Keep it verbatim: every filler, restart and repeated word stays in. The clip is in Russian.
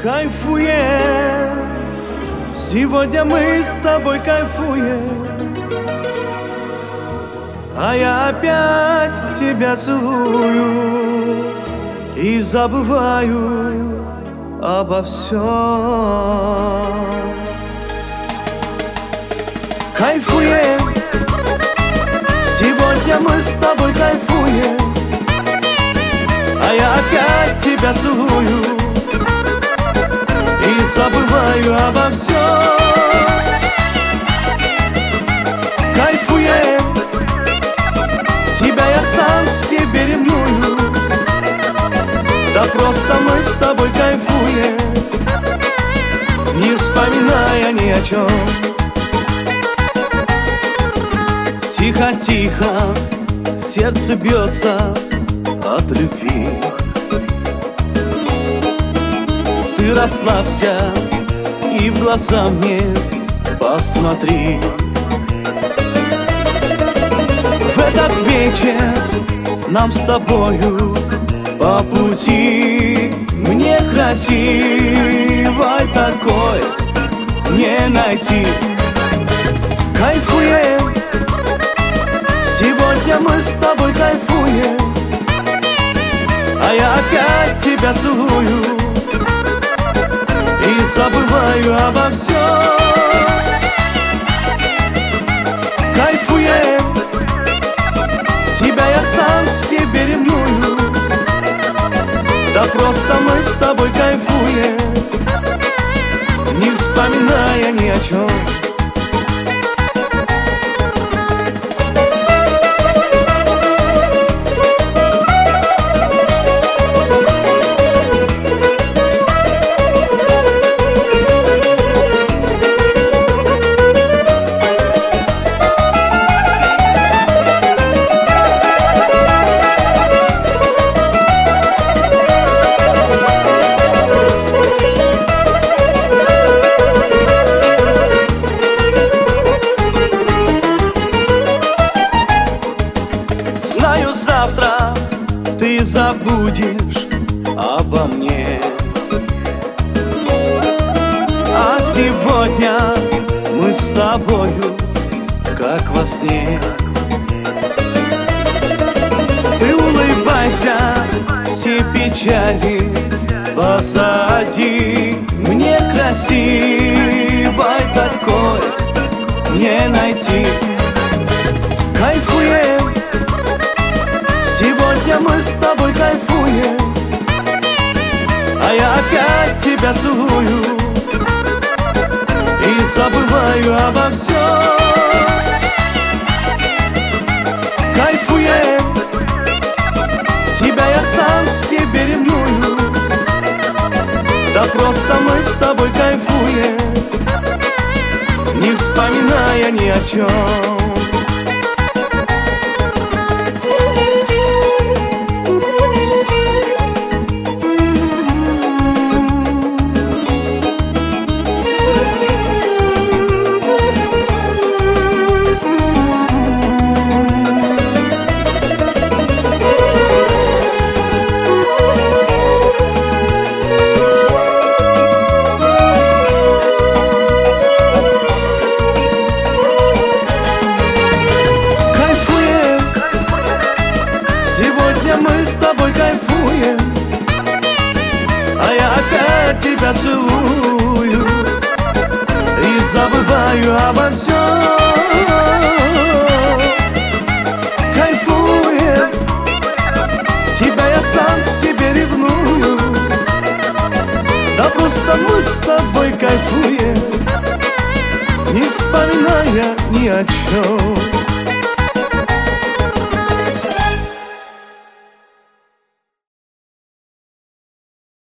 Кайфуем, сегодня мы с тобой кайфуем, а я опять тебя целую и забываю обо всем. Кайфуем, сегодня мы с тобой кайфуем, а я опять тебя целую и забываю обо всем. Кайфуем, тебя я сам к себе ревную, да просто мы с тобой кайфуем, не вспоминая ни о чем. Тихо-тихо сердце бьется от любви. Ты расслабься и в глаза мне посмотри. В этот вечер нам с тобою по пути, мне красивой такой не найти. Кайфуем, сегодня мы с тобой кайфуем, а я опять тебя целую и забываю обо всем. Кайфуем, тебя я сам к себе ревную, да просто мы с тобой кайфуем, не вспоминая ни о чем. Знаю, завтра ты забудешь обо мне, а сегодня мы с тобою как во сне. Ты улыбайся, все печали позади, мне красивой такой не найти. Кайфуем, сегодня мы с тобой кайфуем, а я опять тебя целую и забываю обо всем. Кайфуем, тебя я сам к себе ревную, да просто мы с тобой кайфуем, не вспоминая ни о чем. Мы с тобой кайфуем, а я опять тебя целую и забываю обо всем. Кайфуем, тебя я сам к себе ревную, да просто мы с тобой кайфуем, не вспоминая ни о чем.